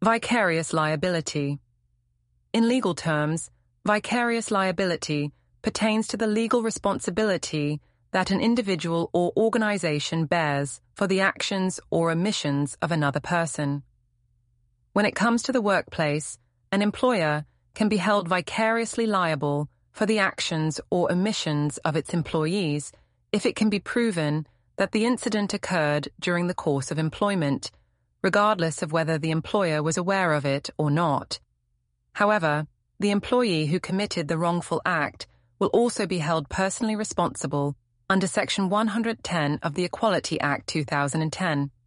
Vicarious liability. In legal terms, vicarious liability pertains to the legal responsibility that an individual or organization bears for the actions or omissions of another person. When it comes to the workplace, an employer can be held vicariously liable for the actions or omissions of its employees if it can be proven that the incident occurred during the course of employment, regardless of whether the employer was aware of it or not. However, the employee who committed the wrongful act will also be held personally responsible under Section 110 of the Equality Act 2010.